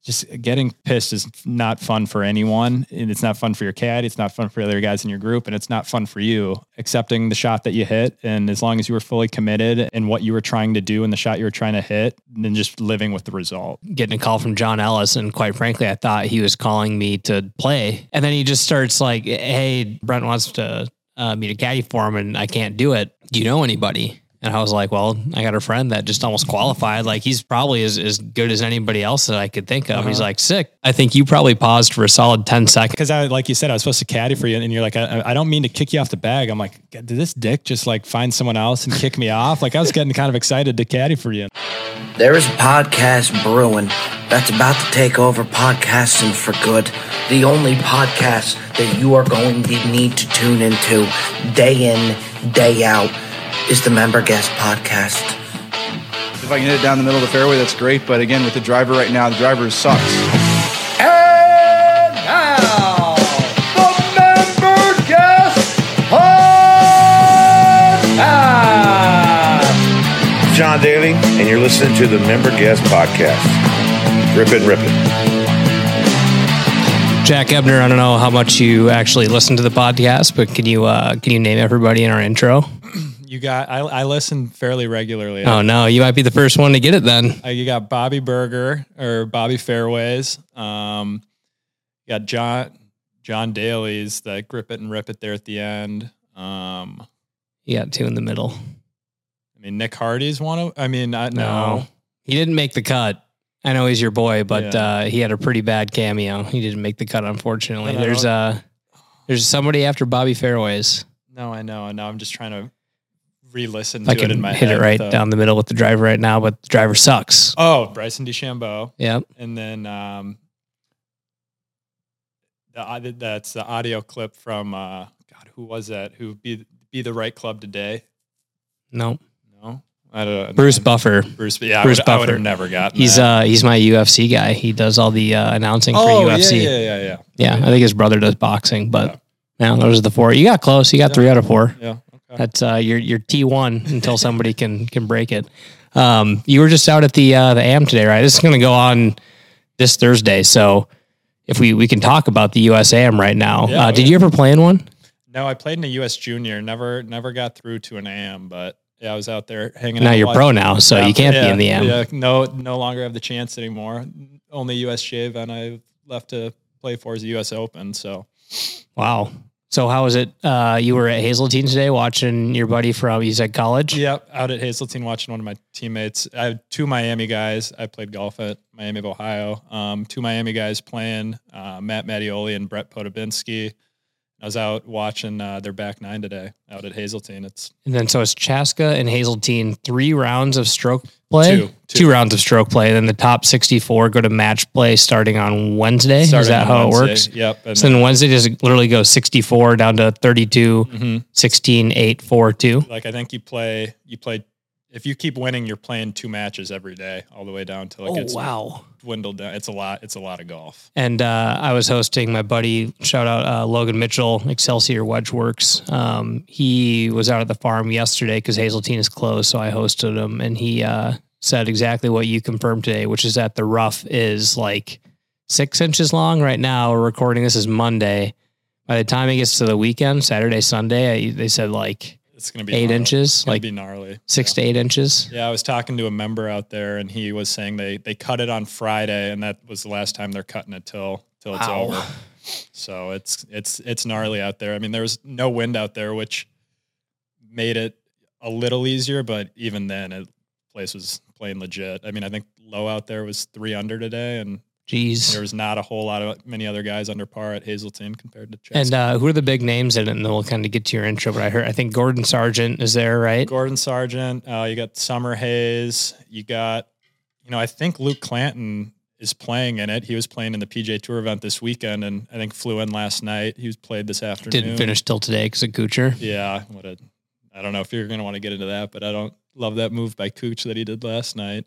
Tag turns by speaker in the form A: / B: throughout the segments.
A: just getting pissed is not fun for anyone. And it's not fun for your caddy. It's not fun for the other guys in your group. And it's not fun for you accepting the shot that you hit. And as long as you were fully committed in what you were trying to do and the shot you were trying to hit, then just living with the result.
B: Getting a call from John Ellis. And quite frankly, I thought he was calling me to play. And then he just starts like, hey, Brent wants to me to caddy for him and I can't do it. Do you know anybody? And I was like, well, I got a friend that just almost qualified. Like he's probably as good as anybody else that I could think of. He's like, sick. I think you probably paused for a solid 10 seconds.
A: Because like you said, I was supposed to caddy for you. And you're like, I don't mean to kick you off the bag. I'm like, did this dick just like find someone else and kick me off? Like I was getting kind of excited to caddy for you.
C: There is a podcast brewing that's about to take over podcasting for good. The only podcast that you are going to need to tune into day in, day out is the Member Guest Podcast.
D: If I can hit it down the middle of the fairway, that's great. But again, with the driver right now, the driver sucks.
E: And now, the Member Guest Podcast.
F: John Daly, and you're listening to the Member Guest Podcast. Rip it.
B: Jack Ebner, I don't know how much you actually listen to the podcast, but can you name everybody in our intro?
A: I listen fairly regularly.
B: Oh no, you might be the first one to get it then.
A: You got Bobby Berger or Bobby Fairways. You got John Daly's that grip it and rip it there at the end.
B: You got two in the middle.
A: I mean, Nick Hardy's one of. I mean, no,
B: he didn't make the cut. I know he's your boy, but he had a pretty bad cameo. He didn't make the cut, unfortunately. There's somebody after Bobby Fairways.
A: No, I know. I'm just trying to re-listen to it in my head.
B: Hit it right down the middle with the driver right now, but the driver sucks.
A: Oh, Bryson DeChambeau.
B: Yep.
A: And then that's the audio clip from who was that? Who be the right club today?
B: No.
A: I don't know.
B: Bruce Buffer.
A: Bruce
B: Buffer.
A: I would have never gotten
B: he's my UFC guy. He does all the announcing for UFC. Yeah, I think his brother does boxing, but those are the four. You got close. You got 3 out of 4.
A: Yeah.
B: That's your T1 until somebody can break it. You were just out at the AM today, right? This is going to go on this Thursday, so if we can talk about the USAM right now.
A: Yeah,
B: did you ever play in one?
A: No, I played in a US Junior. Never got through to an AM, but yeah, I was out there hanging out.
B: Now you're pro now, so you can't be in the AM.
A: Yeah, no longer have the chance anymore. Only USGA event I left to play for is the US Open. So,
B: wow. So how was it? You were at Hazeltine today watching your buddy from, you said college?
A: Yep, out at Hazeltine watching one of my teammates. I had 2 Miami guys. I played golf at Miami of Ohio. 2 Miami guys playing, Matt Mattioli and Brett Podobinski. I was out watching their back 9 today out at Hazeltine.
B: And then so it's Chaska and Hazeltine, 3 rounds of stroke play?
A: 2
B: rounds of stroke play. And then the top 64 go to match play starting on Wednesday. Is that how it works?
A: Yep. And
B: so then Wednesday just literally goes 64 down to 32, 16, 8, 4, 2.
A: Like I think you play, if you keep winning, you're playing 2 matches every day all the way down to like it's dwindled down. It's a lot of golf.
B: And I was hosting my buddy, shout out Logan Mitchell, Excelsior Wedge Works. He was out at the farm yesterday because Hazeltine is closed, so I hosted him, and he said exactly what you confirmed today, which is that the rough is like 6 inches long right now. We're recording this is Monday. By the time it gets to the weekend, Saturday, Sunday, they said like
A: it's going to be
B: 8
A: gnarly.
B: inches,
A: like be gnarly.
B: 6 to 8 inches.
A: Yeah, I was talking to a member out there, and he was saying they cut it on Friday, and that was the last time they're cutting it till it's over. So it's gnarly out there. I mean, there was no wind out there, which made it a little easier, but even then, the place was playing legit. I mean, I think low out there was 3 under today, and
B: jeez,
A: there was not a whole lot of many other guys under par at Hazeltine compared to Chaska.
B: And who are the big names in it? And then we'll kind of get to your intro. But I think Gordon Sargent is there, right?
A: Gordon Sargent. You got Summer Hayes. You got, I think Luke Clanton is playing in it. He was playing in the PGA Tour event this weekend, and I think flew in last night. He was played this afternoon.
B: Didn't finish till today because of Kuchar.
A: Yeah. I don't know if you're going to want to get into that, but I don't love that move by Cooch that he did last night.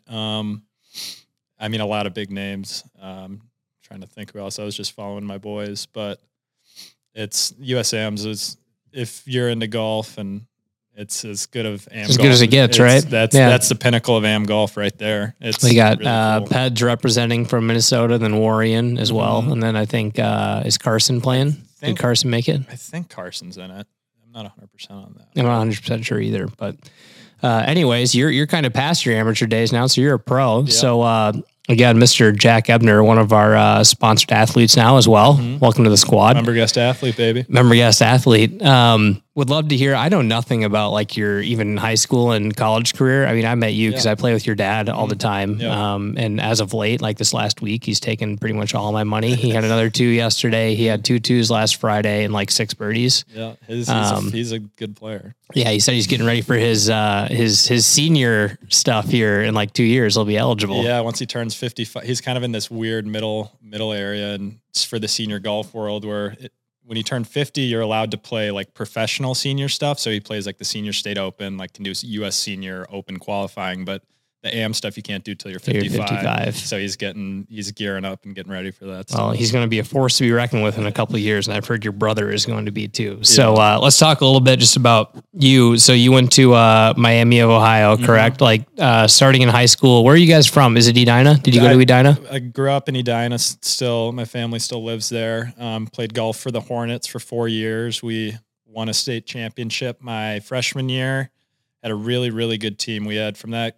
A: I mean, a lot of big names. Trying to think who else. I was just following my boys, but it's USAMs is if you're into golf and It's as good of AM
B: as
A: golf.
B: good as it gets, right?
A: That's the pinnacle of AM golf right there.
B: We got
A: really cool.
B: Peds representing from Minnesota, then Warrion as well, and then I think is Carson playing? Did Carson make it?
A: I think Carson's in it. I'm not 100% on that.
B: I'm not 100% sure either, but anyways, you're kind of past your amateur days now, so you're a pro. Yeah. So again, Mr. Jack Ebner, one of our sponsored athletes now as well. Welcome to the squad.
A: Member guest athlete, baby.
B: Member guest athlete. Would love to hear. I know nothing about like your even high school and college career. I mean, I met you because I play with your dad all the time. And as of late, like this last week, he's taken pretty much all my money. He had another 2 yesterday. He had 2 2s last Friday and like 6 birdies.
A: Yeah, he's a good player.
B: Yeah, he said he's getting ready for his senior stuff here in like 2 years. He'll be eligible.
A: Yeah, once he turns 55, he's kind of in this weird middle area, and it's for the senior golf world where when you turn 50, you're allowed to play like professional senior stuff. So he plays like the Senior State Open, like can do U.S. Senior Open qualifying, but the AM stuff you can't do till you're 55. So he's gearing up and getting ready for that.
B: Well, he's going to be a force to be reckoned with in a couple of years, and I've heard your brother is going to be too. So let's talk a little bit just about you. So you went to Miami of Ohio, correct? Like starting in high school. Where are you guys from? Is it Edina? Did you go to Edina?
A: I grew up in Edina. Still, my family still lives there. Played golf for the Hornets for 4 years. We won a state championship my freshman year. Had a really, really good team. We had from that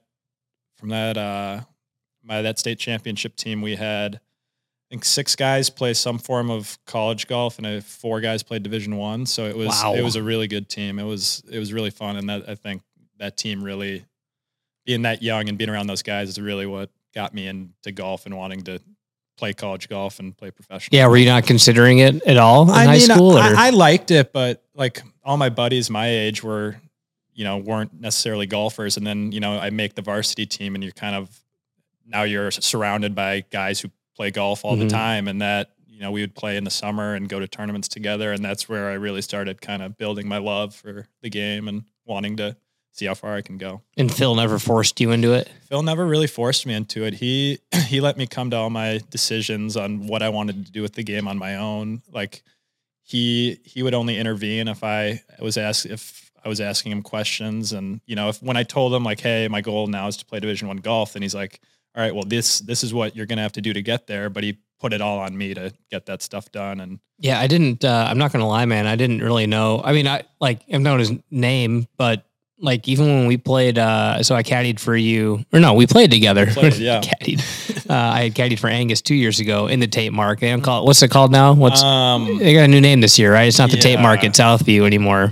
A: state championship team, we had, I think 6 guys play some form of college golf and 4 guys played Division I. So it was a really good team. It was really fun. And I think that team really, being that young and being around those guys is really what got me into golf and wanting to play college golf and play professional.
B: Yeah. Were you not considering it at all in high school?
A: I liked it, but like all my buddies my age weren't necessarily golfers. And then, I make the varsity team and now you're surrounded by guys who play golf all the time. And that, we would play in the summer and go to tournaments together. And that's where I really started kind of building my love for the game and wanting to see how far I can go.
B: And Phil never forced you into it?
A: Phil never really forced me into it. He let me come to all my decisions on what I wanted to do with the game on my own. Like he would only intervene if I was asking him questions. And, when I told him like, hey, my goal now is to play Division I golf, then he's like, all right, well, this is what you're going to have to do to get there. But he put it all on me to get that stuff done. And
B: yeah, I didn't, I'm not going to lie, man. I didn't really know. I mean, I've known his name, but like even when we played, so I caddied for you, or no, we played together.
A: Yeah.
B: Caddied. I had caddied for Angus 2 years ago in the Tate Mark. They don't call it, what's it called now? They got a new name this year, right? It's not the Tate Mark at Southview anymore.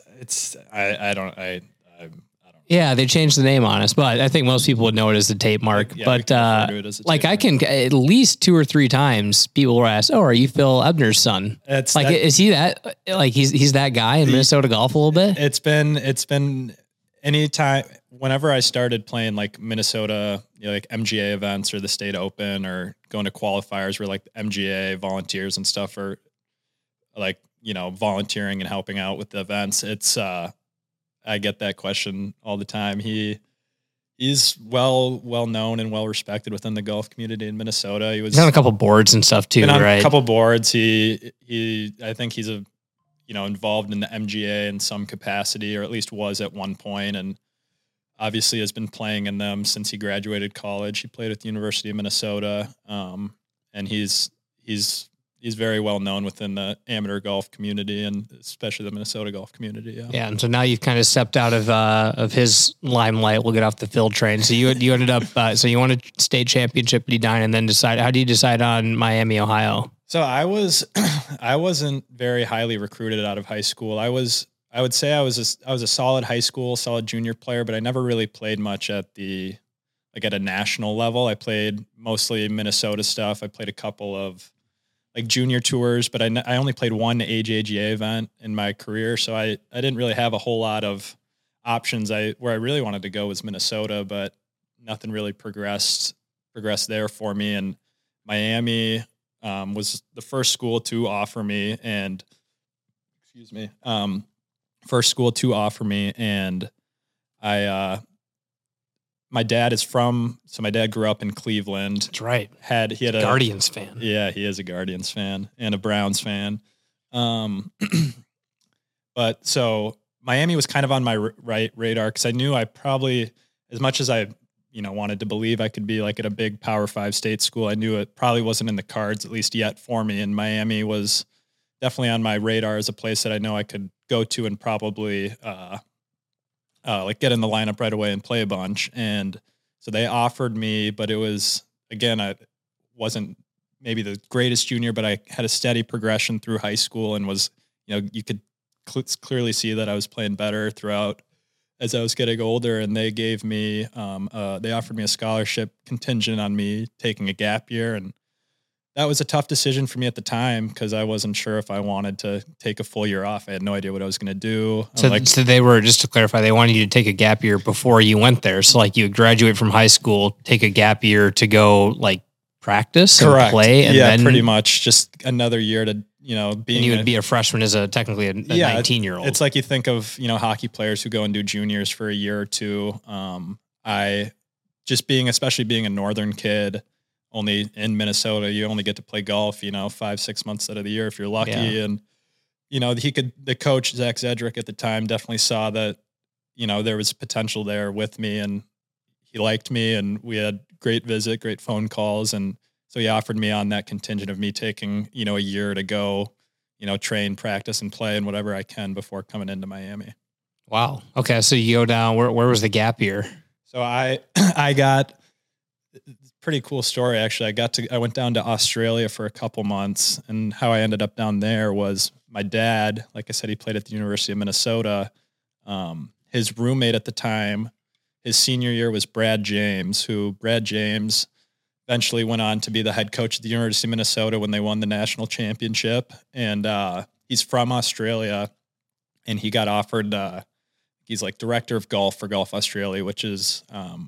A: I don't.
B: Yeah, they changed the name on us, but I think most people would know it as the Tate Mark.
A: Yeah,
B: but I can at least 2 or 3 times people will ask, "Oh, are you Phil Ebner's son?" Is he that? Like he's that guy in Minnesota golf a little bit.
A: It's been anytime whenever I started playing like Minnesota, like MGA events or the State Open or going to qualifiers where like MGA volunteers and stuff are like volunteering and helping out with the events. It's I get that question all the time. He's well known and well respected within the golf community in Minnesota. He's
B: on a couple boards and stuff too, right?
A: A couple boards. I think he's involved in the MGA in some capacity, or at least was at one point, and obviously has been playing in them since he graduated college. He played at the University of Minnesota, and he's very well known within the amateur golf community and especially the Minnesota golf community.
B: Yeah. And so now you've kind of stepped out of his limelight. We'll get off the Phil train. So you ended up, so you won a state championship at Edina and then how do you decide on Miami, Ohio?
A: So I wasn't very highly recruited out of high school. I would say I was a solid high school, solid junior player, but I never really played much at a national level. I played mostly Minnesota stuff. I played a couple of like junior tours, but I only played one AJGA event in my career. So I didn't really have a whole lot of options. Where I really wanted to go was Minnesota, but nothing really progressed there for me. And Miami was the first school to offer me and my dad grew up in Cleveland.
B: That's right.
A: He had a
B: Guardians fan.
A: Yeah, he is a Guardians fan and a Browns fan. But so Miami was kind of on my radar because I knew I probably, as much as I, wanted to believe I could be like at a big Power 5 state school, I knew it probably wasn't in the cards, at least yet for me. And Miami was definitely on my radar as a place that I know I could go to and probably like get in the lineup right away and play a bunch. And so they offered me, but it was, again, I wasn't maybe the greatest junior, but I had a steady progression through high school and was, you could clearly see that I was playing better throughout as I was getting older. And they gave me, they offered me a scholarship contingent on me taking a gap year. And that was a tough decision for me at the time because I wasn't sure if I wanted to take a full year off. I had no idea what I was going to do.
B: So they were, just to clarify, they wanted you to take a gap year before you went there. So like you would graduate from high school, take a gap year to go like practice
A: Correct.
B: And play. And
A: yeah,
B: then
A: pretty much just another year to, being.
B: And you would be a freshman as technically a 19-year-old.
A: It's like you think of, hockey players who go and do juniors for a year or two. Especially being a northern kid, only in Minnesota, you only get to play golf, 5-6 months out of the year if you're lucky. Yeah. And, the coach, Zach Zedrick at the time, definitely saw that, there was potential there with me and he liked me and we had great phone calls. And so he offered me on that contingent of me taking, a year to go, train, practice and play and whatever I can before coming into Miami.
B: Wow. Okay. So you go down, where was the gap year?
A: So I got pretty cool story. Actually, I went down to Australia for a couple months and how I ended up down there was my dad, like I said, he played at the University of Minnesota. His roommate at the time, his senior year was Brad James, who Brad James eventually went on to be the head coach at the University of Minnesota when they won the national championship. And he's from Australia and he got offered, he's like director of golf for Golf Australia, which is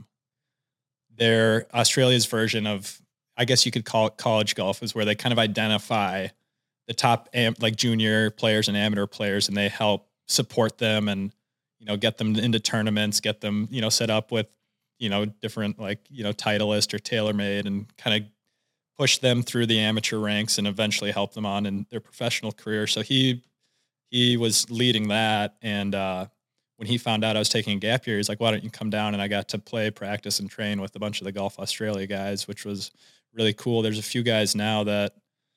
A: their Australia's version of, I guess you could call it college golf, is where they kind of identify the top like junior players and amateur players, and they help support them and, get them into tournaments, get them, set up with, different like, Titleist or TaylorMade and kind of push them through the amateur ranks and eventually help them on in their professional career. So he was leading that. And, when he found out I was taking a gap year, he's like, why don't you come down? And I got to play, practice, and train with a bunch of the Golf Australia guys, which was really cool. There's a few guys now that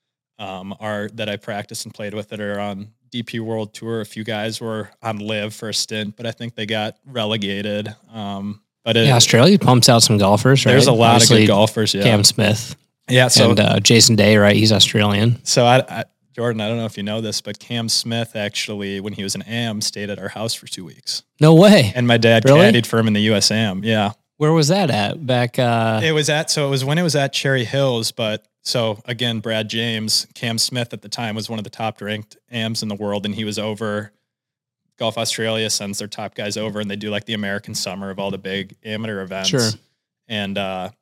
A: that I practiced and played with that are on DP World Tour. A few guys were on Live for a stint, but I think they got relegated.
B: Australia pumps out some golfers, right?
A: There's a lot of good golfers, yeah.
B: Cam Smith.
A: Yeah. So,
B: and Jason Day, right? He's Australian.
A: So Jordan, I don't know if you know this, but Cam Smith actually, when he was an AM, stayed at our house for 2 weeks.
B: No way.
A: And my dad caddied for him in the USAM. Yeah.
B: Where was that at? Back?
A: It was when it was at Cherry Hills, but so again, Brad James, Cam Smith at the time was one of the top ranked AMs in the world. And he was over. Golf Australia sends their top guys over and they do like the American summer of all the big amateur events.
B: Sure.
A: And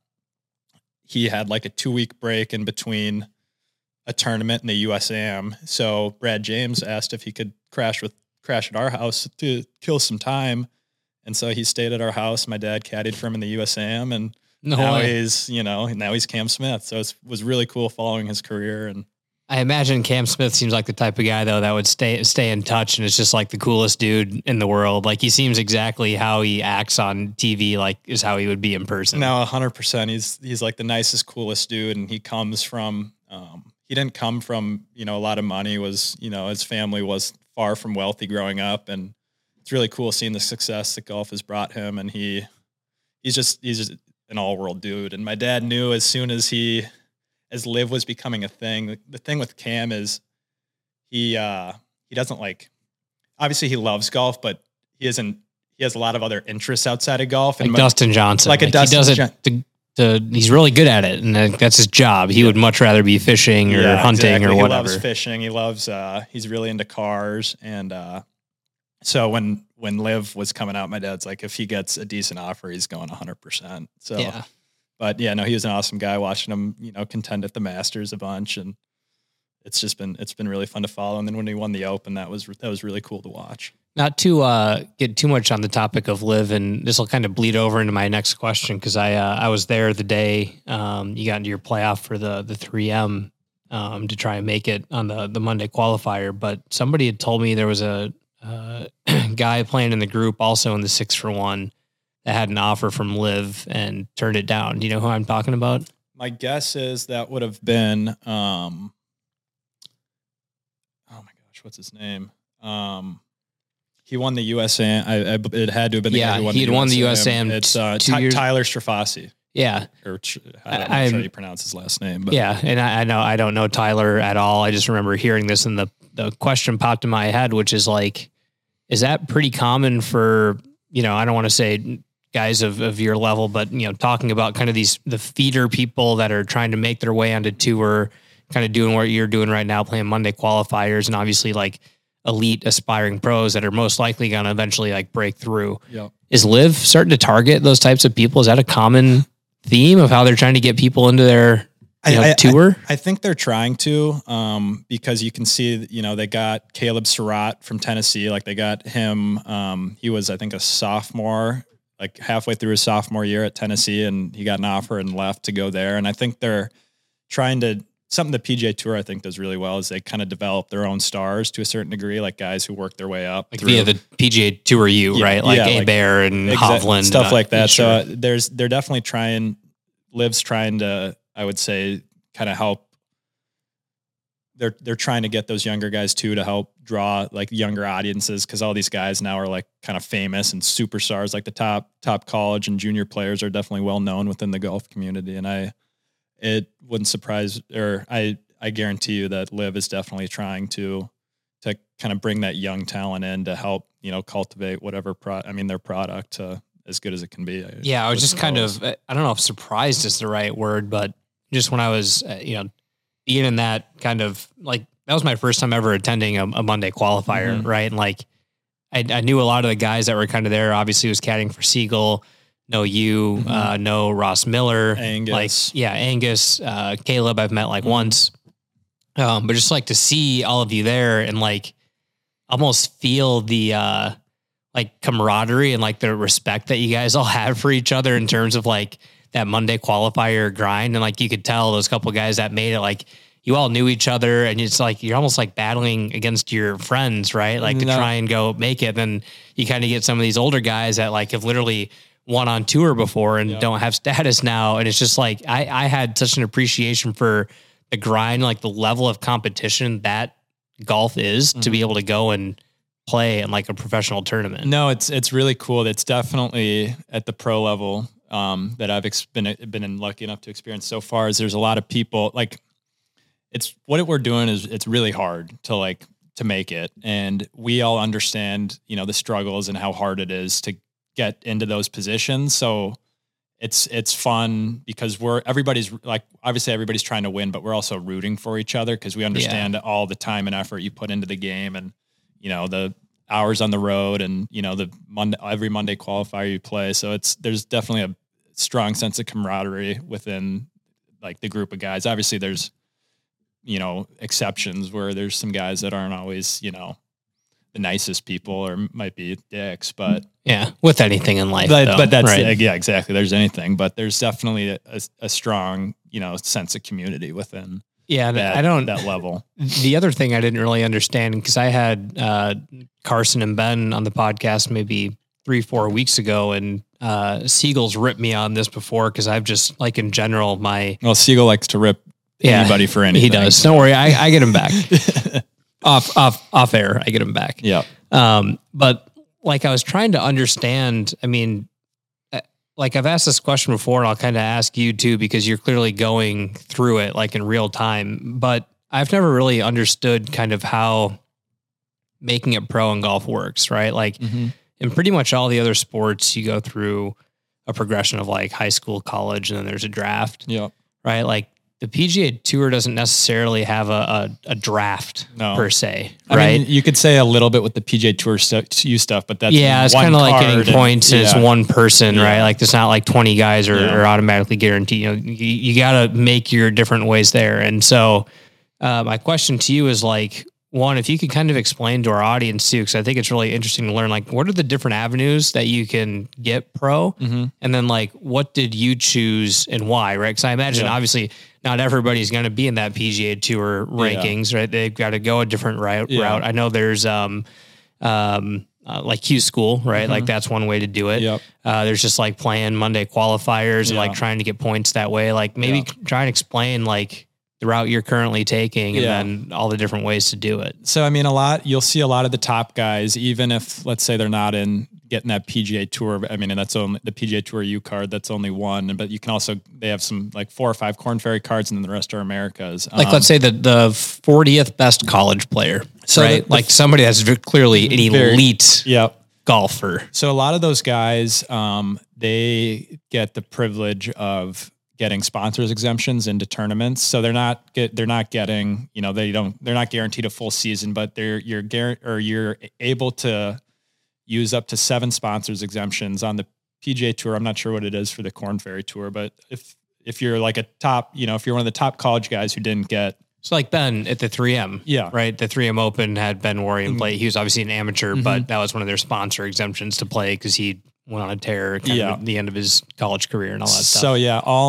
A: he had like a 2-week break in between a tournament in the USAM. So Brad James asked if he could crash at our house to kill some time. And so he stayed at our house. My dad caddied for him in the USAM and now he's Cam Smith. So it was really cool following his career. And
B: I imagine Cam Smith seems like the type of guy though that would stay in touch and is just like the coolest dude in the world. Like he seems exactly how he acts on TV, like is how he would be in person.
A: No, 100%. He's like the nicest, coolest dude. And he comes from, he didn't come from, a lot of money. His family was far from wealthy growing up. And it's really cool seeing the success that golf has brought him. And he's just an all world dude. And my dad knew as soon as Live was becoming a thing, the thing with Cam is he doesn't obviously he loves golf, but he has a lot of other interests outside of golf.
B: And Dustin Johnson.
A: He does
B: it he's really good at it, and that's his job. He would much rather be fishing or hunting or whatever.
A: He loves fishing. He loves. He's really into cars, and so when Live was coming out, my dad's like, if he gets a decent offer, he's going 100%. So,
B: yeah.
A: But yeah, no, he was an awesome guy. Watching him, contend at the Masters a bunch, and it's been really fun to follow. And then when he won the Open, that was really cool to watch.
B: Not to get too much on the topic of Live, and this will kind of bleed over into my next question because I was there the day you got into your playoff for the 3M to try and make it on the Monday qualifier. But somebody had told me there was a guy playing in the group, also in the 6-for-1, that had an offer from Liv and turned it down. Do you know who I'm talking about?
A: My guess is that would have been, oh my gosh, what's his name? He won the USAM. It had to have been the guy who won
B: he had won the USAM.
A: It's
B: 2 years.
A: Tyler Strafasi.
B: Yeah.
A: Or I don't know how you pronounce his last name. But.
B: Yeah, and I don't know Tyler at all. I just remember hearing this, and the question popped in my head, which is like, is that pretty common for, I don't want to say guys of your level, but, talking about kind of the feeder people that are trying to make their way onto tour, kind of doing what you're doing right now, playing Monday qualifiers, and obviously like elite aspiring pros that are most likely going to eventually like break through.
A: Yep.
B: Is Liv starting to target those types of people? Is that a common theme of how they're trying to get people into their tour?
A: I think they're trying to, because you can see, they got Caleb Surratt from Tennessee. Like they got him. He was, I think, a sophomore, like halfway through his sophomore year at Tennessee, and he got an offer and left to go there. And I think they're trying to, something the PGA Tour I think does really well is they kind of develop their own stars to a certain degree, like guys who work their way up.
B: Like via the PGA Tour right? Like Bear and Hovland.
A: Stuff like that. Sure. So they're definitely trying, Liv's trying to, I would say, kind of help. They're trying to get those younger guys too, to help draw like younger audiences. Cause all these guys now are like kind of famous and superstars, like the top college and junior players are definitely well known within the golf community. And it wouldn't surprise, or I guarantee you that Liv is definitely trying to kind of bring that young talent in to help, cultivate whatever their product as good as it can be.
B: I was just kind of, I don't know if surprised is the right word, but just when I was, being in that kind of like, that was my first time ever attending a Monday qualifier. Mm-hmm. Right. And like, I knew a lot of the guys that were kind of there. Obviously was caddying for Siegel. Know you, know Ross Miller,
A: Angus.
B: Angus, Caleb I've met like once. But just like to see all of you there and like almost feel the like camaraderie and like the respect that you guys all have for each other in terms of like that Monday qualifier grind. And like, you could tell those couple guys that made it, like you all knew each other and it's like, you're almost like battling against your friends, right? Like to try and go make it. Then you kind of get some of these older guys that like have literally won on tour before and don't have status now. And it's just like, I had such an appreciation for the grind, like the level of competition that golf is to be able to go and play in like a professional tournament.
A: No, it's really cool. It's definitely at the pro level that I've been lucky enough to experience so far. Is there's a lot of people like it's what we're doing is it's really hard to make it, and we all understand the struggles and how hard it is to get into those positions. So it's fun because everybody's like, obviously everybody's trying to win, but we're also rooting for each other because we understand all the time and effort you put into the game and, the hours on the road and, every Monday qualifier you play. So there's definitely a strong sense of camaraderie within like the group of guys. Obviously there's, exceptions where there's some guys that aren't always, the nicest people or might be dicks, but
B: with anything in life,
A: but that's right. Yeah, exactly. There's anything, but there's definitely a strong, sense of community within.
B: Yeah.
A: That level.
B: The other thing I didn't really understand, because I had Carson and Ben on the podcast maybe 3-4 weeks ago, and Siegel's ripped me on this before. Cause I've just like in general,
A: Siegel likes to rip anybody for anything.
B: He does. So. Don't worry. I get him back. Off air, I get him back.
A: Yeah.
B: But like I was trying to understand, like I've asked this question before and I'll kind of ask you too, because you're clearly going through it like in real time, but I've never really understood kind of how making it pro in golf works, right? Like in pretty much all the other sports, you go through a progression of like high school, college, and then there's a draft.
A: Yeah.
B: Right. Like the PGA Tour doesn't necessarily have a draft per se, right?
A: I mean, you could say a little bit with the PGA Tour stuff, but that's
B: it's kind of like getting points and it's one person, right? Like it's not like 20 guys are automatically guaranteed. You got to make your different ways there. And so my question to you is like, one, if you could kind of explain to our audience too, because I think it's really interesting to learn, like, what are the different avenues that you can get pro? And then like, what did you choose and why, right? Because I imagine obviously not everybody's going to be in that PGA Tour rankings, right? They've got to go a different route. I know there's like Q School, right? Like that's one way to do it.
A: Yep.
B: There's just like playing Monday qualifiers and like trying to get points that way. Like maybe try and explain like the route you're currently taking and then all the different ways to do it.
A: So, I mean, you'll see a lot of the top guys, even if, let's say, they're not in getting that PGA Tour. I mean, and that's only the PGA Tour U card. That's only one, but you can also, they have some like 4 or 5 Korn Ferry cards, and then the rest are Americas.
B: Like, let's say the 40th best college player, right? Like somebody that's clearly an elite golfer.
A: So a lot of those guys, they get the privilege of getting sponsors exemptions into tournaments. So they're not getting, they're not guaranteed a full season, but you're able to use up to 7 sponsors exemptions on the PGA Tour. I'm not sure what it is for the Korn Ferry Tour, but if you're like a top, if you're one of the top college guys who didn't get,
B: so like Ben at the 3M, right? The 3M Open had Ben Warrior play. He was obviously an amateur, but that was one of their sponsor exemptions to play because he went on a tear at the end of his college career and all that stuff.
A: So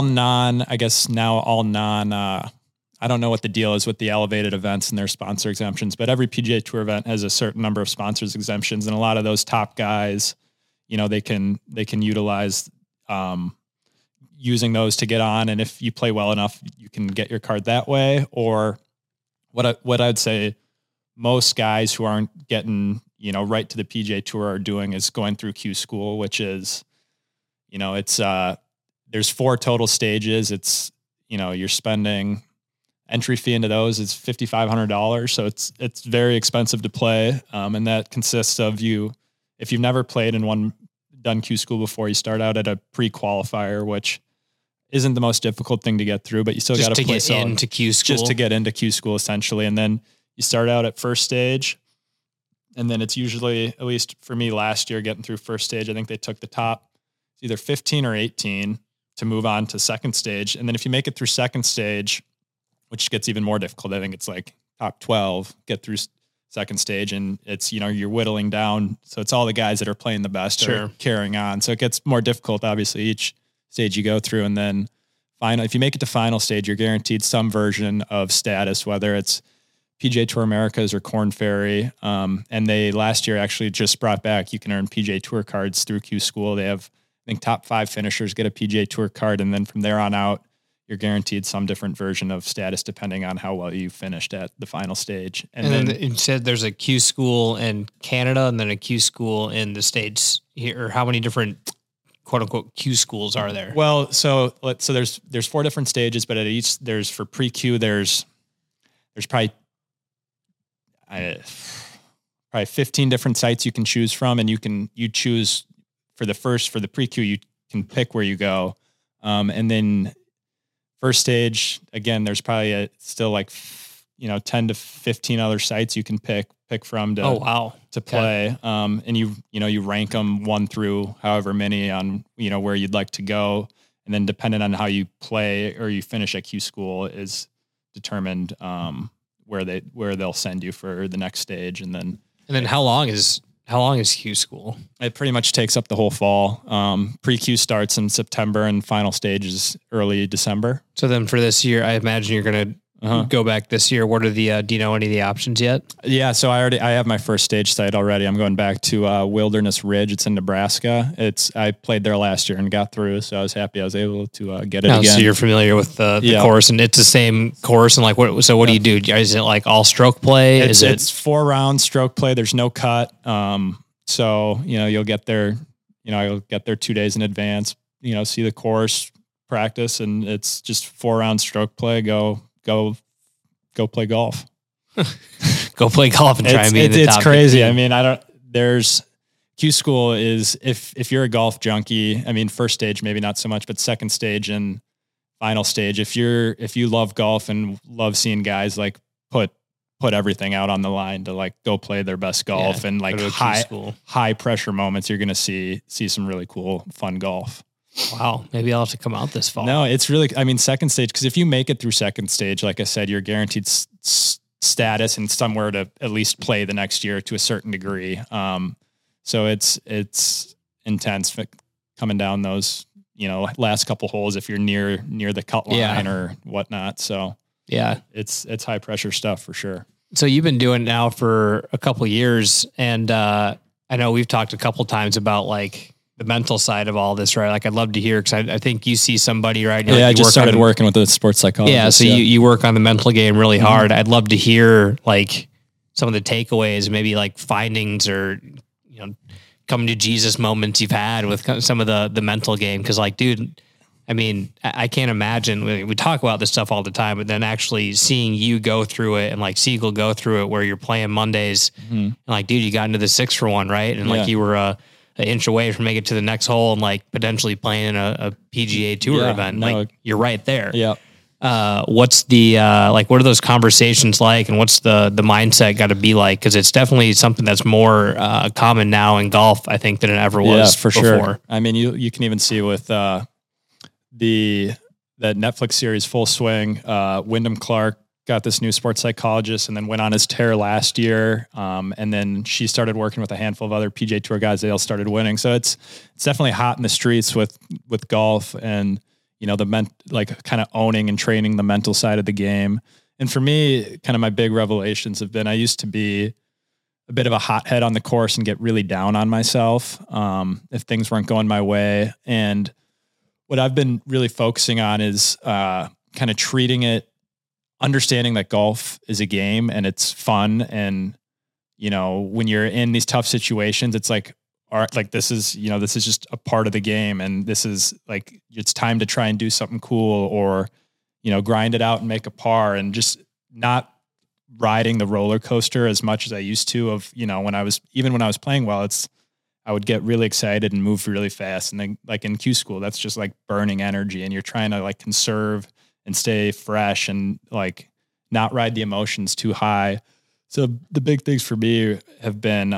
A: I don't know what the deal is with the elevated events and their sponsor exemptions, but every PGA Tour event has a certain number of sponsors exemptions, and a lot of those top guys, they can utilize using those to get on. And if you play well enough, you can get your card that way. Or what I'd say most guys who aren't getting, right to the PGA Tour are doing is going through Q School, which is, it's, there's 4 total stages. It's, you're spending entry fee into those is $5,500. So it's very expensive to play. And that consists of if you've never played and done Q School before, you start out at a pre-qualifier, which isn't the most difficult thing to get through, but you still got to play
B: into Q School.
A: Just to get into Q School, essentially. And then you start out at first stage, and then it's usually, at least for me last year, getting through first stage, I think they took the top either 15 or 18 to move on to second stage. And then if you make it through second stage, which gets even more difficult, I think it's like top 12, get through second stage, and it's, you're whittling down. So it's all the guys that are playing the best are carrying on. So it gets more difficult, obviously, each stage you go through. And then if you make it to final stage, you're guaranteed some version of status, whether it's PGA Tour Americas or Korn Ferry. And they last year actually just brought back, you can earn PGA Tour cards through Q School. They have, I think, top 5 finishers get a PGA Tour card. And then from there on out, you're guaranteed some different version of status depending on how well you finished at the final stage.
B: And then you said there's a Q School in Canada and then a Q School in the States here. Or how many different quote unquote Q schools are there?
A: Well, so there's 4 different stages, but at each there's for pre-Q, there's probably 15 different sites you can choose from, and you choose for the pre-Q, you can pick where you go. And then first stage, again, there's probably still like, 10 to 15 other sites you can pick from to play. And you rank them 1 through however many on, where you'd like to go. And then depending on how you play or you finish at Q School is determined, where they'll send you for the next stage. And then
B: how long is Q School?
A: It pretty much takes up the whole fall. Pre-Q starts in September and final stage is early December.
B: So then for this year, I imagine you're going to go back this year. What are the, do you know any of the options yet?
A: Yeah. So I have my first stage site already. I'm going back to Wilderness Ridge. It's in Nebraska. I played there last year and got through. So I was happy I was able to get it again.
B: So you're familiar with the course, and it's the same course. And like, what do you do? Is it like all stroke play?
A: It's 4 rounds stroke play. There's no cut. So, you'll get there, you'll get there 2 days in advance, see the course, practice, and it's just 4 round stroke play. Go play golf.
B: Go play golf and try and be in the top.
A: It's crazy.
B: 15.
A: I mean, Q School is, if you're a golf junkie, I mean, first stage, maybe not so much, but second stage and final stage, if you love golf and love seeing guys like put everything out on the line to like go play their best golf and like high pressure moments, you're going to see some really cool, fun golf.
B: Wow. Maybe I'll have to come out this fall.
A: No, it's really, second stage, because if you make it through second stage, like I said, you're guaranteed status and somewhere to at least play the next year to a certain degree. So it's intense coming down those, last couple holes if you're near the cut line or whatnot. So
B: yeah,
A: it's high pressure stuff for sure.
B: So you've been doing it now for a couple of years, and I know we've talked a couple times about like the mental side of all this, right? Like I'd love to hear, because I think you see somebody, right?
A: Yeah, I just started working with the sports psychologist.
B: Yeah, so you work on the mental game really hard. I'd love to hear like some of the takeaways, maybe like findings or, come to Jesus moments you've had with some of the mental game. Cause like, dude, I mean, I can't imagine, we talk about this stuff all the time, but then actually seeing you go through it and like Siegel go through it where you're playing Mondays and like, dude, you got into the 6 for 1, right? And like you were an inch away from making it to the next hole and like potentially playing in a PGA Tour event. Like you're right there.
A: Yeah.
B: What's the, what are those conversations like, and what's the mindset got to be like? Cause it's definitely something that's more, common now in golf, I think, than it ever was
A: for
B: before.
A: Sure. I mean, you can even see with, that Netflix series Full Swing, Wyndham Clark got this new sports psychologist and then went on his tear last year. And then she started working with a handful of other PGA Tour guys. They all started winning. So it's definitely hot in the streets with golf and, kind of owning and training the mental side of the game. And for me, kind of my big revelations have been, I used to be a bit of a hothead on the course and get really down on myself if things weren't going my way. And what I've been really focusing on is kind of treating it, understanding that golf is a game and it's fun. And, when you're in these tough situations, it's like, all right, like this is just a part of the game. And this is like, it's time to try and do something cool or, grind it out and make a par, and just not riding the roller coaster as much as I used to of, when I was playing well, I would get really excited and move really fast. And then like in Q school, that's just like burning energy, and you're trying to like conserve and stay fresh and like not ride the emotions too high. So the big things for me have been,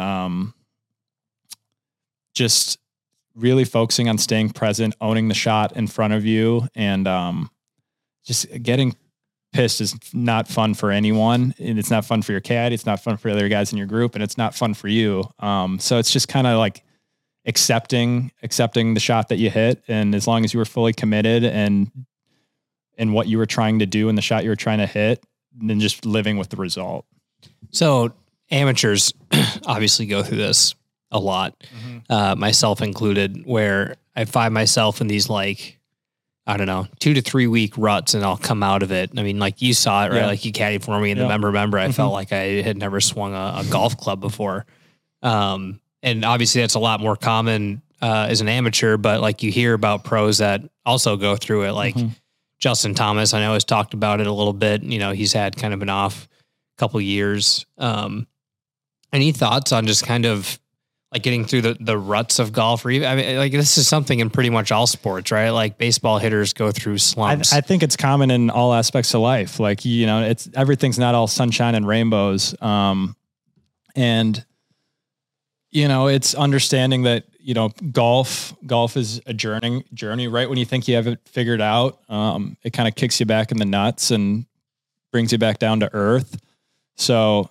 A: just really focusing on staying present, owning the shot in front of you, and just getting pissed is not fun for anyone. And it's not fun for your caddy. It's not fun for other guys in your group, and it's not fun for you. So it's just kind of like accepting the shot that you hit. And as long as you were fully committed and what you were trying to do and the shot you were trying to hit, then just living with the result. So
B: Amateurs obviously go through this a lot, myself included, where I find myself in these 2 to 3 week ruts, and I'll come out of it. I mean, like you saw it, right? Like you caddied for me in the member. I felt like I had never swung a golf club before. And obviously that's a lot more common as an amateur, but like you hear about pros that also go through it. Like Justin Thomas, I know, has talked about it a little bit. He's had kind of an off couple years. Any thoughts on just kind of like getting through the ruts of golf? Or even, I mean, like this is something in pretty much all sports, right? Like baseball hitters go through slumps.
A: I think it's common in all aspects of life. Like, it's everything's not all sunshine and rainbows. And it's understanding that, golf is a journey, right? When you think you have it figured out, it kind of kicks you back in the nuts and brings you back down to earth. So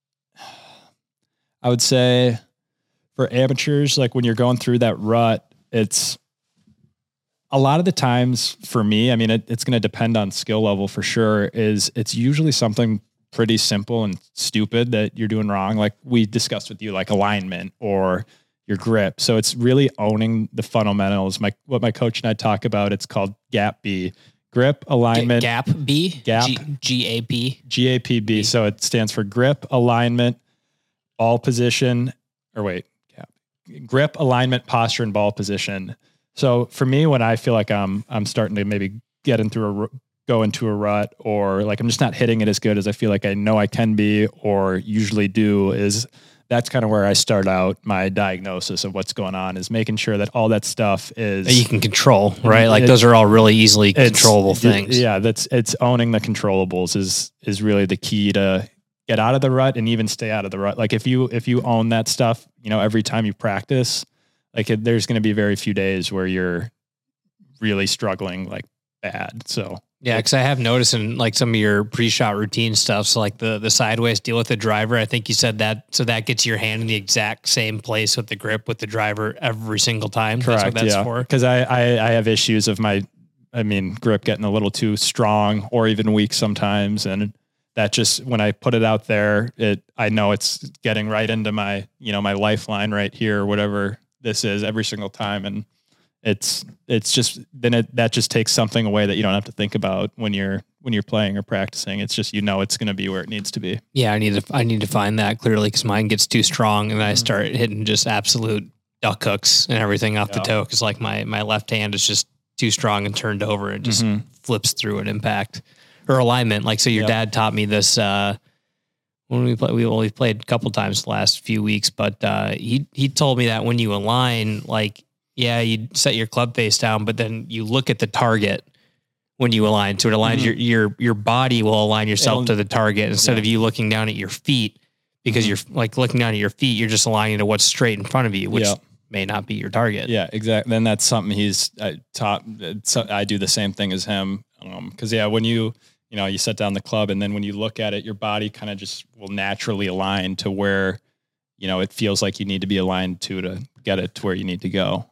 A: I would say for amateurs, like when you're going through that rut, it's a lot of the times for me, I mean, it's going to depend on skill level for sure, it's usually something pretty simple and stupid that you're doing wrong. Like we discussed with you, like alignment or your grip. So it's really owning the fundamentals. What my coach and I talk about, it's called GAP-B. Grip, alignment.
B: GAP-B? G-A-P?
A: GAP-B. So it stands for grip, alignment, ball position, grip, alignment, posture, and ball position. So for me, when I feel like I'm starting to maybe go into a rut, or like I'm just not hitting it as good as I feel like I know I can be or usually do, that's kind of where I start out my diagnosis of what's going on, is making sure that all that stuff is
B: that you can control, right? Like those are all really easily controllable things.
A: Yeah. It's owning the controllables is really the key to get out of the rut and even stay out of the rut. Like if you own that stuff, every time you practice, like there's going to be very few days where you're really struggling like bad. So
B: yeah, because I have noticed in like some of your pre-shot routine stuff, so like the sideways deal with the driver, I think you said that, so that gets your hand in the exact same place with the grip with the driver every single time.
A: Correct.
B: That's what that's for.
A: Because I have issues of grip getting a little too strong or even weak sometimes, and that just, when I put it out there, I know it's getting right into my, my lifeline right here, whatever this is, every single time. And it's just, then that just takes something away that you don't have to think about when you're playing or practicing. It's just, it's going to be where it needs to be.
B: Yeah. I need to find that clearly, because mine gets too strong and then I start hitting just absolute duck hooks and everything off the toe. Cause like my left hand is just too strong and turned over. It just flips through an impact or alignment. Like, so your dad taught me this, when we played a couple times the last few weeks, but, he told me that when you align, like, yeah, you set your club face down, but then you look at the target when you align. So it aligns your body will align yourself to the target instead of you looking down at your feet, because you're like looking down at your feet, you're just aligning to what's straight in front of you, which may not be your target.
A: Yeah, exactly. Then that's something he's taught. I do the same thing as him. Cause when you set down the club and then when you look at it, your body kind of just will naturally align to where, it feels like you need to be aligned to get it to where you need to go.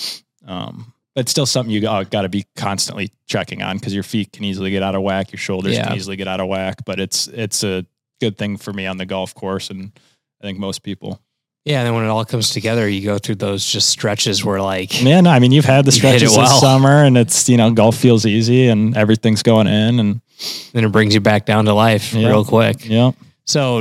A: But it's still something you got to be constantly checking on, because your feet can easily get out of whack. Your shoulders can easily get out of whack, but it's a good thing for me on the golf course. And I think most people. Yeah.
B: And then when it all comes together, you go through those just stretches where like,
A: you've had the stretches this summer and it's, golf feels easy and everything's going in, and
B: then it brings you back down to life real quick.
A: Yeah.
B: So,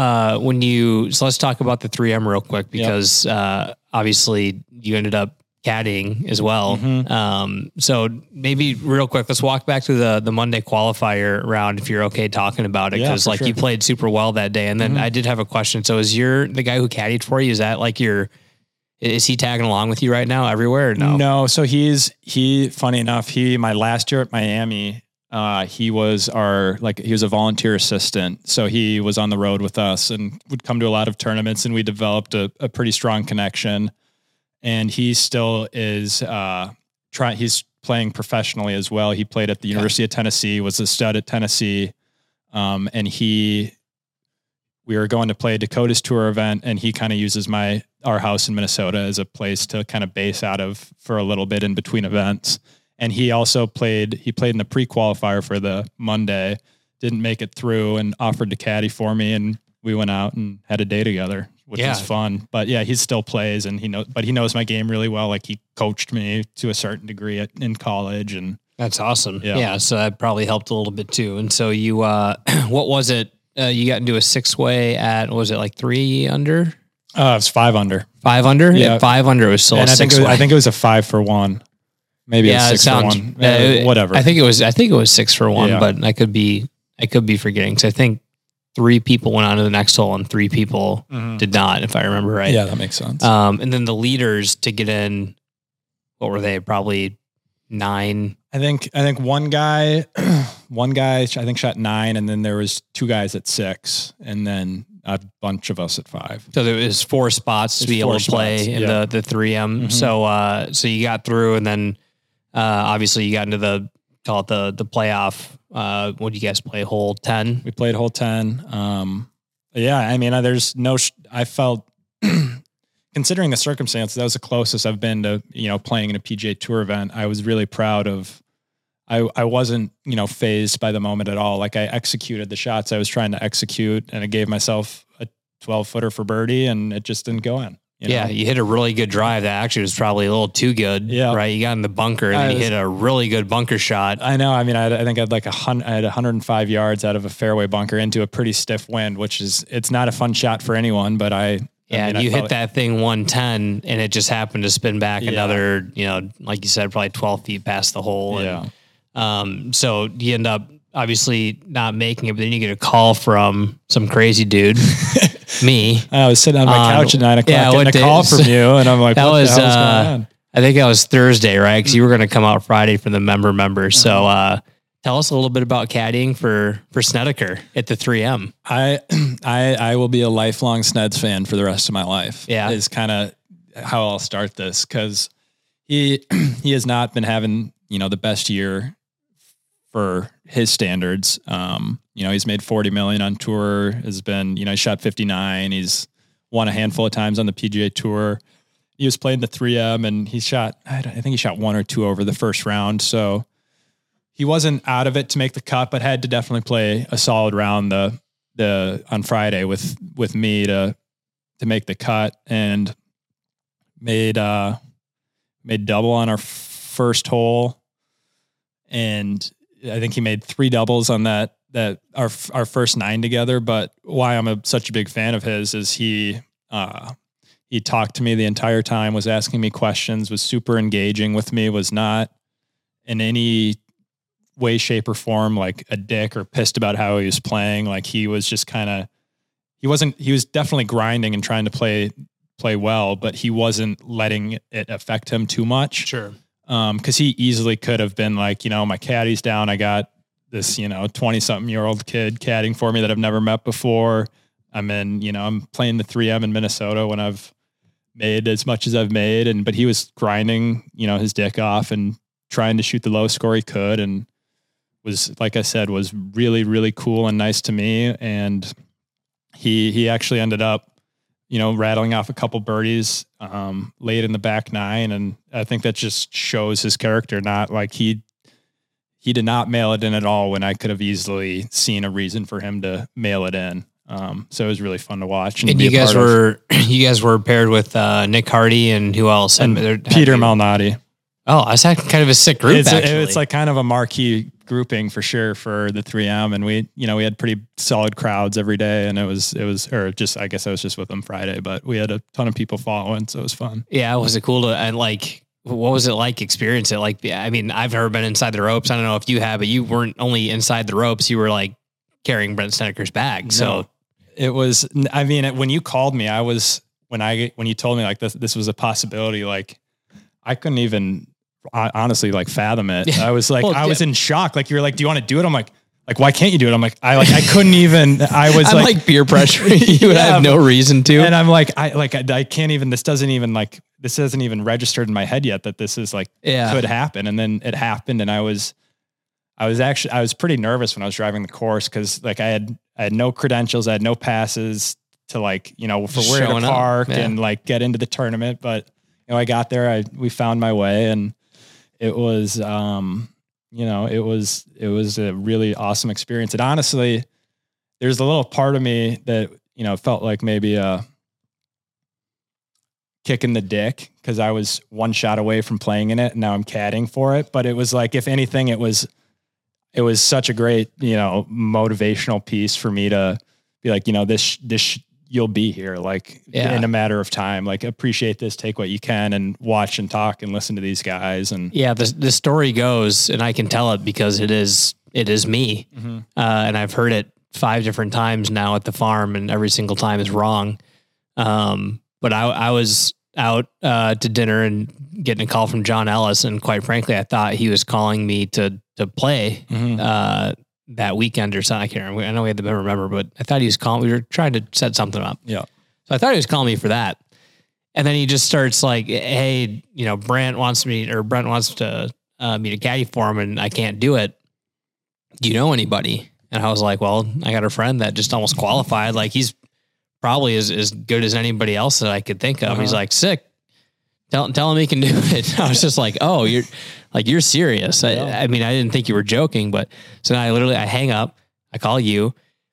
B: let's talk about the 3M real quick, because, obviously you ended up caddying as well. So maybe real quick, let's walk back to the Monday qualifier round, if you're okay talking about it. Cause you played super well that day. And then I did have a question. So is the guy who caddied for you, is that like is he tagging along with you right now everywhere or no?
A: No. So funny enough, my last year at Miami, he was he was a volunteer assistant. So he was on the road with us and would come to a lot of tournaments, and we developed a pretty strong connection. And he still is, he's playing professionally as well. He played at the University of Tennessee, was a stud at Tennessee. And we were going to play a Dakotas Tour event, and he kind of uses our house in Minnesota as a place to kind of base out of for a little bit in between events. And he also played in the pre-qualifier for the Monday, didn't make it through, and offered to caddy for me. And we went out and had a day together, which was fun. But he still plays, and he knows my game really well. Like, he coached me to a certain degree in college, and
B: that's awesome. Yeah. So that probably helped a little bit too. And so you, what was it? You got into a 6-way at, was it like 3 under?
A: It was 5 under.
B: 5 under?
A: Yeah.
B: 5 under was still
A: and
B: a 6-way.
A: I think it was a 5 for 1. Maybe it's 6 for 1. Whatever.
B: I think it was 6 for 1, but I could be forgetting, because I think 3 people went on to the next hole and 3 people did not, if I remember right.
A: Yeah, that makes sense.
B: And then the leaders to get in, what were they? Probably 9.
A: I think one guy I think shot 9, and then there was 2 guys at 6, and then a bunch of us at 5.
B: So there was 4 spots to be able to play in the 3M. So you got through, and then obviously you got into the playoff. What did you guys play? Hole 10?
A: We played hole 10. There's I felt, considering the circumstances, that was the closest I've been to, playing in a PGA Tour event. I was really proud of, I wasn't, phased by the moment at all. Like, I executed the shots I was trying to execute, and I gave myself a 12-footer for birdie, and it just didn't go in.
B: You hit a really good drive that actually was probably a little too good. Yeah. Right. You got in the bunker and then you hit a really good bunker shot.
A: I know. I mean, I think I had 105 yards out of a fairway bunker into a pretty stiff wind, it's not a fun shot for anyone, but
B: you hit that thing 110 and it just happened to spin back another, like you said, probably 12 feet past the hole. And, so you end up obviously not making it, but then you get a call from some crazy dude. Me.
A: I was sitting on my couch at 9 o'clock getting a call from you, and I'm like, what the hell's going on?
B: I think that was Thursday, right? Because you were going to come out Friday for the member. So tell us a little bit about caddying for Snedeker at the 3M.
A: I will be a lifelong Sneds fan for the rest of my life.
B: Yeah.
A: Is kind of how I'll start this, because he has not been having, the best year for his standards. He's made 40 million on tour, has been, he shot 59. He's won a handful of times on the PGA Tour. He was playing the 3M, and I think he shot 1 or 2 over the first round. So he wasn't out of it to make the cut, but had to definitely play a solid round on Friday with me to make the cut, and made double on our first hole. And I think he made 3 doubles on that our first 9 together. But why I'm such a big fan of his is he talked to me the entire time, was asking me questions, was super engaging with me, was not in any way, shape, or form like a dick or pissed about how he was playing. Like he was just he was definitely grinding and trying to play well, but he wasn't letting it affect him too much.
B: Sure.
A: Cause he easily could have been like, my caddy's down. I got this, 20-something-year-old kid caddying for me that I've never met before. I'm playing the 3M in Minnesota when I've made as much as I've made. But he was grinding, his dick off and trying to shoot the lowest score he could. And was, like I said, was really, really cool and nice to me. And he actually ended up, rattling off a couple birdies late in the back 9. And I think that just shows his character. Not like he did not mail it in at all when I could have easily seen a reason for him to mail it in. So it was really fun to watch.
B: And you guys were paired with Nick Hardy and who else?
A: And Peter Malnati.
B: Oh, I said kind of a sick group.
A: It's like kind of a marquee grouping for sure for the 3M. And we had pretty solid crowds every day. And I guess I was just with them Friday, but we had a ton of people following. So it was fun.
B: Yeah. Was it cool to, and like, what was it like experience it? Like, I mean, I've never been inside the ropes. I don't know if you have, but you weren't only inside the ropes. You were like carrying Brent Snedeker's bag. So
A: it was, I mean, when you called me, when you told me like this was a possibility, like I couldn't even honestly like fathom it. I was like, I was in shock. Like, you were like, do you want to do it? I'm like, why can't you do it? I'm like, I couldn't even, I'm
B: like peer pressure. You would have no reason to.
A: And I'm like, I can't even, this hasn't even registered in my head yet that this is like, could happen. And then it happened. And I was pretty nervous when I was driving the course. Cause like I had no credentials. I had no passes to like, for where to park and like get into the tournament. But, I got there, we found my way, and it was, it was a really awesome experience. And honestly, there's a little part of me that, felt like maybe a kick in the dick because I was one shot away from playing in it and now I'm caddying for it. But it was like, if anything, it was such a great, motivational piece for me to be like, this you'll be here like in a matter of time, like appreciate this, take what you can and watch and talk and listen to these guys. And
B: the story goes, and I can tell it because it is me. Mm-hmm. And I've heard it 5 different times now at the farm and every single time is wrong. But I was out to dinner and getting a call from John Ellis. And quite frankly, I thought he was calling me to play, that weekend or something. I can't remember. I know we had to remember, but I thought he was calling. We were trying to set something up.
A: Yeah.
B: So I thought he was calling me for that. And then he just starts like, hey, Brent wants to me to caddy for him and I can't do it. Do you know anybody? And I was like, well, I got a friend that just almost qualified. Like he's probably as good as anybody else that I could think of. He's like, sick. Tell him he can do it. I was just like, oh, you're serious. I mean, I didn't think you were joking, but so now I hang up, I call you.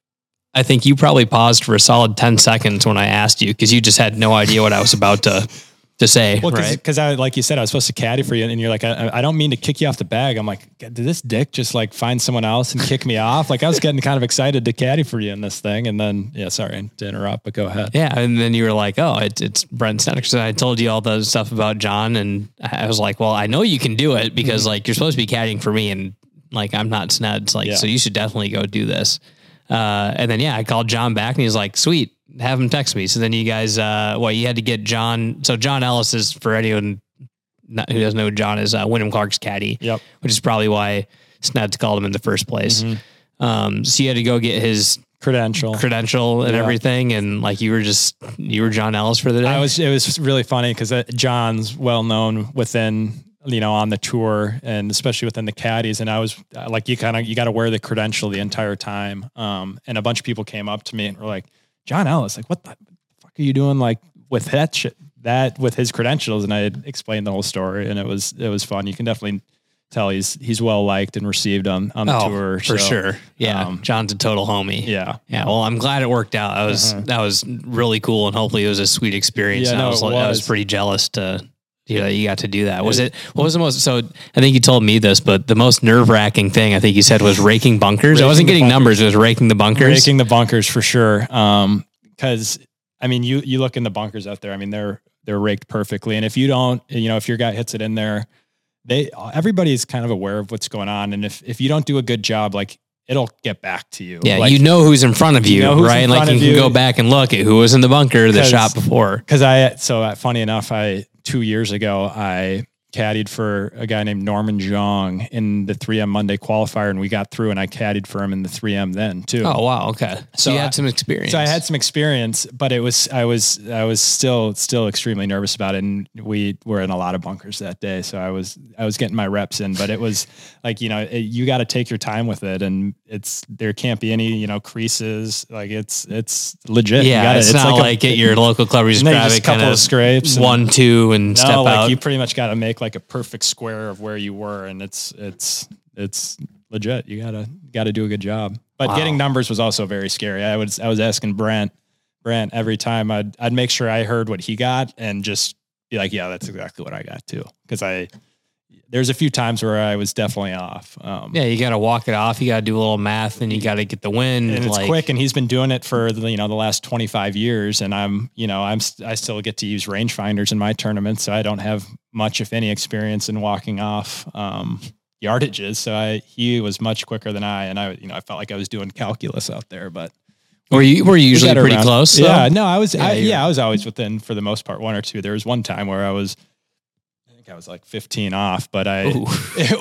B: I think you probably paused for a solid 10 seconds when I asked you, cause you just had no idea what I was about to say.
A: Well,
B: right?
A: Cause I, like you said, I was supposed to caddy for you and you're like, I don't mean to kick you off the bag. I'm like, did this dick just like find someone else and kick me off? Like I was getting kind of excited to caddy for you in this thing. And then, sorry to interrupt, but go ahead.
B: Yeah. And then you were like, oh, it's Brent Snedeker. So I told you all the stuff about John and I was like, well, I know you can do it because like you're supposed to be caddying for me and like, I'm not Sneds. Like, so you should definitely go do this. And then, I called John back and he was like, sweet. Have him text me. So then you guys, you had to get John. So John Ellis is, for anyone who doesn't know who John is, Wyndham Clark's caddy, which is probably why Sneds called him in the first place. Mm-hmm. So you had to go get his credential and everything. And like, you were John Ellis for the day.
A: It was really funny because John's well known within, on the tour and especially within the caddies. And I was like, you got to wear the credential the entire time. And a bunch of people came up to me and were like, John Ellis, like, what the fuck are you doing? Like with that shit, with his credentials. And I had explained the whole story and it was fun. You can definitely tell he's well liked and received on the tour.
B: For sure. Yeah. John's a total homie.
A: Yeah.
B: Yeah. Well, I'm glad it worked out. That was really cool. And hopefully it was a sweet experience.
A: Yeah,
B: and I was pretty jealous to, you got to do that. What was the most, so I think you told me this, but the most nerve wracking thing I think you said was raking bunkers. I wasn't getting numbers. It was raking the bunkers.
A: Raking the bunkers for sure. Cause I mean, you look in the bunkers out there, I mean, they're raked perfectly. And if you don't, if your guy hits it in there, everybody's kind of aware of what's going on. And if you don't do a good job, like it'll get back to you.
B: Yeah.
A: Like,
B: who's in front of you, right? Like you can go back and look at who was in the bunker the shot before.
A: Funny enough, 2 years ago, I caddied for a guy named Norman Zhang in the 3M Monday qualifier, and we got through, and I caddied for him in the 3M then too.
B: Oh wow, okay. So you had some experience.
A: So I had some experience, but I was still extremely nervous about it, and we were in a lot of bunkers that day, so I was getting my reps in, but it was like, you got to take your time with it, and there can't be any creases, like it's legit.
B: Yeah, it's not like at your local club, you just grab it,
A: a couple of scrapes,
B: 1, 2, and step out.
A: You pretty much got to make like a perfect square of where you were, and it's legit. You gotta do a good job. But Getting numbers was also very scary. I was asking Brant every time. I'd make sure I heard what he got and just be like, yeah, that's exactly what I got too. Because there's a few times where I was definitely off.
B: You got to walk it off. You got to do a little math, and you got to get the win.
A: And it's quick. And he's been doing it for the last 25 years. And I still get to use rangefinders in my tournament, so I don't have much, if any, experience in walking off yardages. So he was much quicker than I, and I felt like I was doing calculus out there. But
B: were you usually pretty close? So?
A: Yeah, no, I was. I was always within, for the most part, 1 or 2. There was one time where I was like 15 off, but it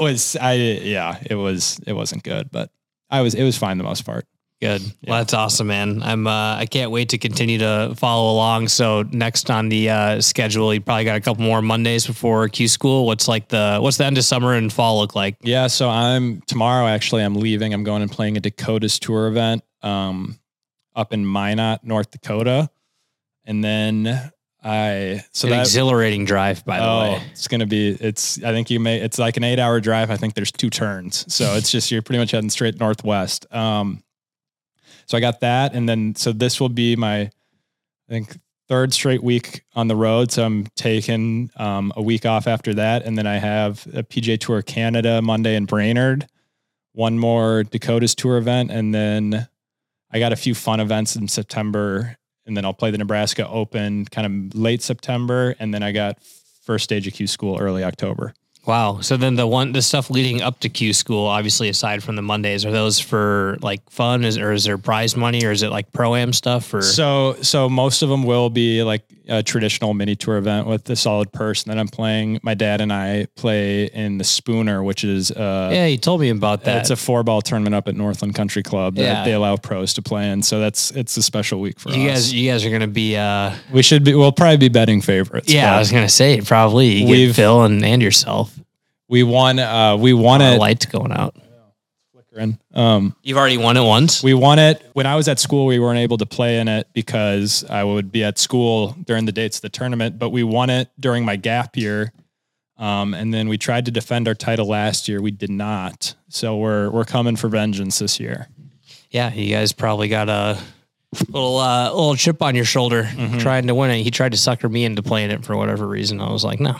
A: wasn't good, but it was fine the most part.
B: Good. Yeah. Well, that's awesome, man. I can't wait to continue to follow along. So next on the schedule, you probably got a couple more Mondays before Q School. What's the end of summer and fall look like?
A: Yeah. So tomorrow, actually, I'm leaving. I'm going and playing a Dakotas Tour event, up in Minot, North Dakota. And then
B: exhilarating drive, by the way.
A: It's like an 8-hour drive. I think there's 2 turns. So it's just, you're pretty much heading straight northwest. So I got that. And then, so this will be my, I think, 3rd straight week on the road. So I'm taking a week off after that. And then I have a PGA Tour Canada Monday in Brainerd, one more Dakotas Tour event. And then I got a few fun events in September. And then I'll play the Nebraska Open kind of late September. And then I got first stage of Q School early October.
B: Wow. So then the stuff leading up to Q School, obviously aside from the Mondays, are those for like fun? Is there prize money, or is it like pro-am stuff? Or
A: so most of them will be like a traditional mini tour event with a solid purse. And then I'm playing, my dad and I play in the Spooner, which is
B: you told me about that.
A: It's a 4-ball tournament up at Northland Country Club that they allow pros to play in. So it's a special week for us.
B: You guys are going to be
A: we'll probably be betting favorites.
B: Yeah, I was going to say probably you get Phil and yourself.
A: We won it.
B: Lights going out.
A: Flickering.
B: You've already won it once?
A: We won it. When I was at school, we weren't able to play in it because I would be at school during the dates of the tournament, but we won it during my gap year. And then we tried to defend our title last year. We did not. So we're coming for vengeance this year.
B: Yeah, you guys probably got a little chip on your shoulder trying to win it. He tried to sucker me into playing it for whatever reason. I was like, no.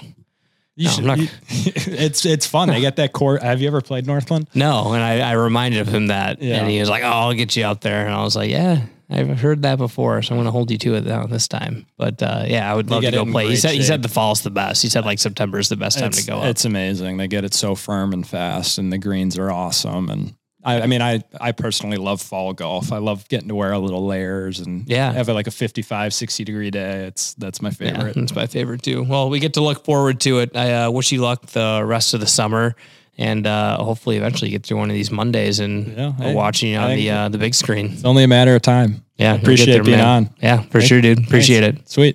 A: It's fun. They get that court. Have you ever played Northland?
B: No. And I reminded him that, and he was like, "Oh, I'll get you out there." And I was like, "Yeah, I've heard that before, so I'm going to hold you to it now this time." But I would love to go play. He said the fall's the best. He said like September is the best time to go up.
A: It's amazing. They get it so firm and fast, and the greens are awesome. And I personally love fall golf. I love getting to wear a little layers and have like a 55, 60 degree day. That's my favorite.
B: Yeah, it's my favorite too. Well, we get to look forward to it. I wish you luck the rest of the summer, and hopefully eventually get through one of these Mondays and watching you on the big screen.
A: It's only a matter of time.
B: Yeah.
A: Appreciate being on.
B: Yeah, for sure, dude. Appreciate it.
A: Sweet.